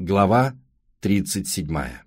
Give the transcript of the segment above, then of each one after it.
Глава 37.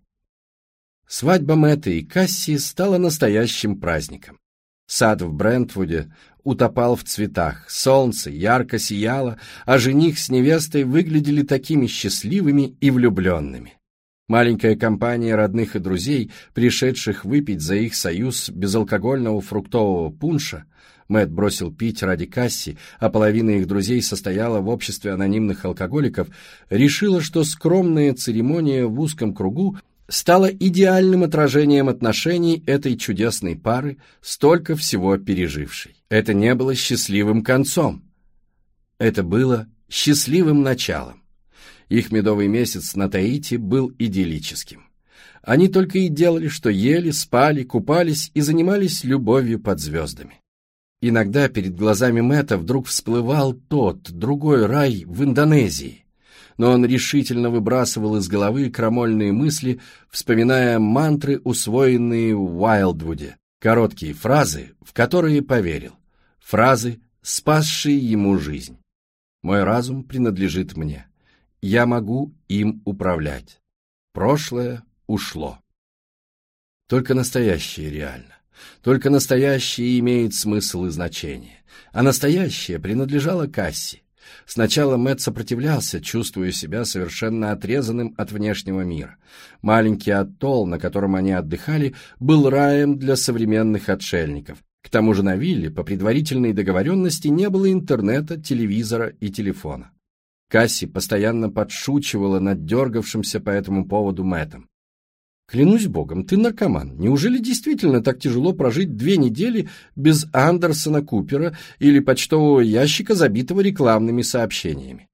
Свадьба Мэтта и Касси стала настоящим праздником. Сад в Брентвуде утопал в цветах, солнце ярко сияло, а жених с невестой выглядели такими счастливыми и влюбленными. Маленькая компания родных и друзей, пришедших выпить за их союз безалкогольного фруктового пунша, Мэтт бросил пить ради Касси, а половина их друзей состояла в обществе анонимных алкоголиков, решила, что скромная церемония в узком кругу стала идеальным отражением отношений этой чудесной пары, столько всего пережившей. Это не было счастливым концом. Это было счастливым началом. Их медовый месяц на Таити был идиллическим. Они только и делали, что ели, спали, купались и занимались любовью под звездами. Иногда перед глазами Мэтта вдруг всплывал тот, другой рай в Индонезии, но он решительно выбрасывал из головы крамольные мысли, вспоминая мантры, усвоенные в Уайлдвуде, короткие фразы, в которые поверил, фразы, спасшие ему жизнь. «Мой разум принадлежит мне. Я могу им управлять. Прошлое ушло». Только настоящее реально. Только настоящее имеет смысл и значение. А настоящее принадлежало Касси. Сначала Мэтт сопротивлялся, чувствуя себя совершенно отрезанным от внешнего мира. Маленький атолл, на котором они отдыхали, был раем для современных отшельников. К тому же на вилле, по предварительной договоренности, не было интернета, телевизора и телефона. Касси постоянно подшучивала над дергавшимся по этому поводу Мэттом. «Клянусь богом, ты наркоман. Неужели действительно так тяжело прожить 2 недели без Андерсона Купера или почтового ящика, забитого рекламными сообщениями?»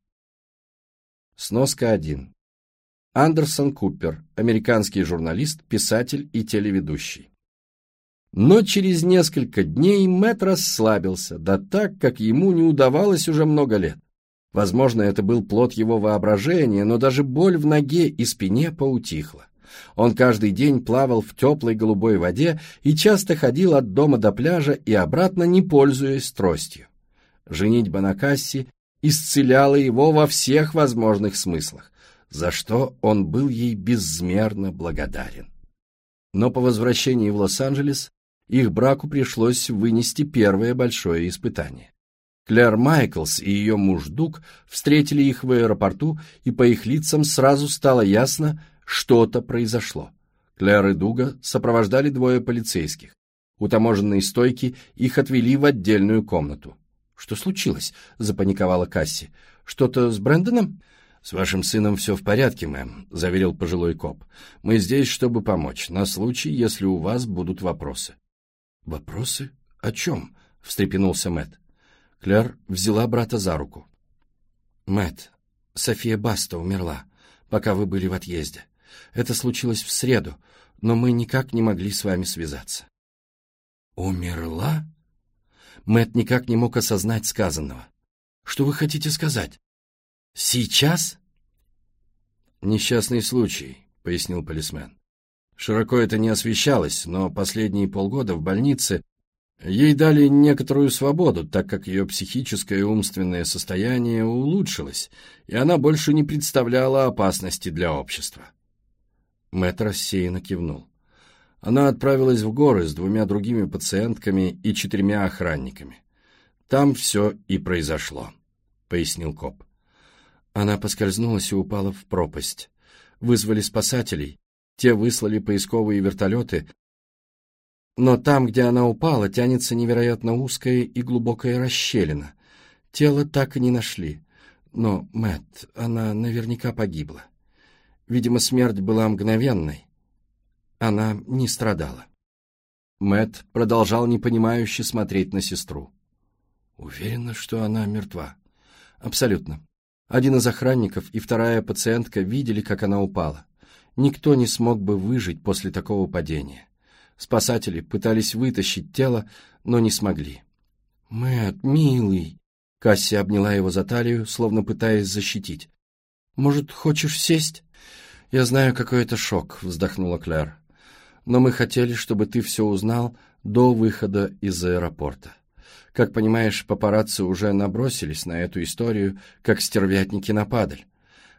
Сноска 1. Андерсон Купер, американский журналист, писатель и телеведущий. Но через несколько дней Мэтт расслабился, да так, как ему не удавалось уже много лет. Возможно, это был плод его воображения, но даже боль в ноге и спине поутихла. Он каждый день плавал в теплой голубой воде и часто ходил от дома до пляжа и обратно, не пользуясь тростью. Женитьба на Касси исцеляла его во всех возможных смыслах, за что он был ей безмерно благодарен. Но по возвращении в Лос-Анджелес их браку пришлось вынести первое большое испытание. Клэр Майклс и ее муж Дуг встретили их в аэропорту, и по их лицам сразу стало ясно, что-то произошло. Клэр и Дуга сопровождали 2 полицейских. У таможенной стойки их отвели в отдельную комнату. «Что случилось?» — запаниковала Касси. «Что-то с Брэндоном?» «С вашим сыном все в порядке, мэм», — заверил пожилой коп. «Мы здесь, чтобы помочь, на случай, если у вас будут вопросы». «Вопросы? О чем?» — встрепенулся Мэтт. Клэр взяла брата за руку. «Мэтт, София Баста умерла, пока вы были в отъезде. Это случилось в среду, но мы никак не могли с вами связаться». «Умерла?» Мэтт никак не мог осознать сказанного. «Что вы хотите сказать? Сейчас?» «Несчастный случай», — пояснил полисмен. «Широко это не освещалось, но последние полгода в больнице ей дали некоторую свободу, так как ее психическое и умственное состояние улучшилось, и она больше не представляла опасности для общества». Мэтт рассеянно кивнул. Она отправилась в горы с 2 другими пациентками и 4 охранниками. «Там все и произошло», — пояснил коп. Она поскользнулась и упала в пропасть. Вызвали спасателей, те выслали поисковые вертолеты, но там, где она упала, тянется невероятно узкая и глубокая расщелина. Тело так и не нашли. Но, Мэтт, она наверняка погибла. Видимо, смерть была мгновенной. Она не страдала. Мэтт продолжал непонимающе смотреть на сестру. «Уверена, что она мертва?» «Абсолютно. Один из охранников и 2 пациентка видели, как она упала. Никто не смог бы выжить после такого падения. Спасатели пытались вытащить тело, но не смогли». «Мэтт, милый!» Касси обняла его за талию, словно пытаясь защитить. «Может, хочешь сесть?» «Я знаю, какой это шок», — вздохнула Клэр. «Но мы хотели, чтобы ты все узнал до выхода из аэропорта. Как понимаешь, папарацци уже набросились на эту историю, как стервятники на падаль.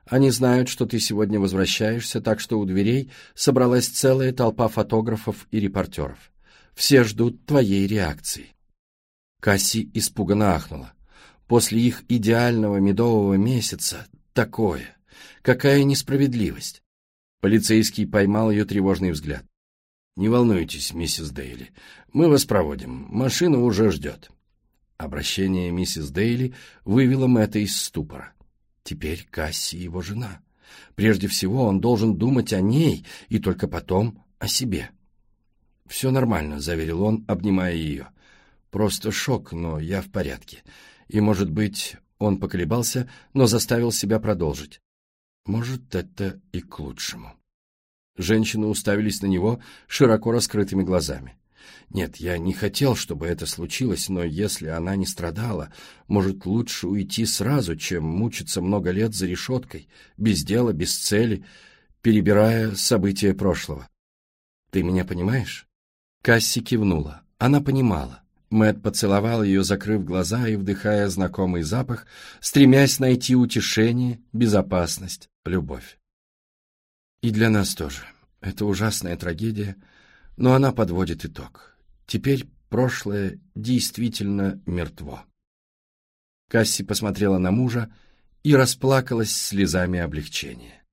Они знают, что ты сегодня возвращаешься, так что у дверей собралась целая толпа фотографов и репортеров. Все ждут твоей реакции». Касси испуганно ахнула. После их идеального медового месяца такое. Какая несправедливость. Полицейский поймал ее тревожный взгляд. «Не волнуйтесь, миссис Дейли, мы вас проводим, машина уже ждет». Обращение миссис Дейли вывело Мэтта из ступора. Теперь Касси его жена. Прежде всего он должен думать о ней и только потом о себе. «Все нормально», — заверил он, обнимая ее. «Просто шок, но я в порядке. И, может быть...» Он поколебался, но заставил себя продолжить. «Может, это и к лучшему». Женщины уставились на него широко раскрытыми глазами. «Нет, я не хотел, чтобы это случилось, но если она не страдала, может, лучше уйти сразу, чем мучиться много лет за решеткой, без дела, без цели, перебирая события прошлого. Ты меня понимаешь?» Касси кивнула. Она понимала. Мэтт поцеловал ее, закрыв глаза и вдыхая знакомый запах, стремясь найти утешение, безопасность, любовь. «И для нас тоже. Это ужасная трагедия, но она подводит итог. Теперь прошлое действительно мертво». Касси посмотрела на мужа и расплакалась слезами облегчения.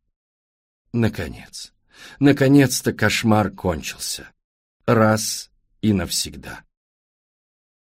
Наконец. Наконец-то кошмар кончился. Раз и навсегда.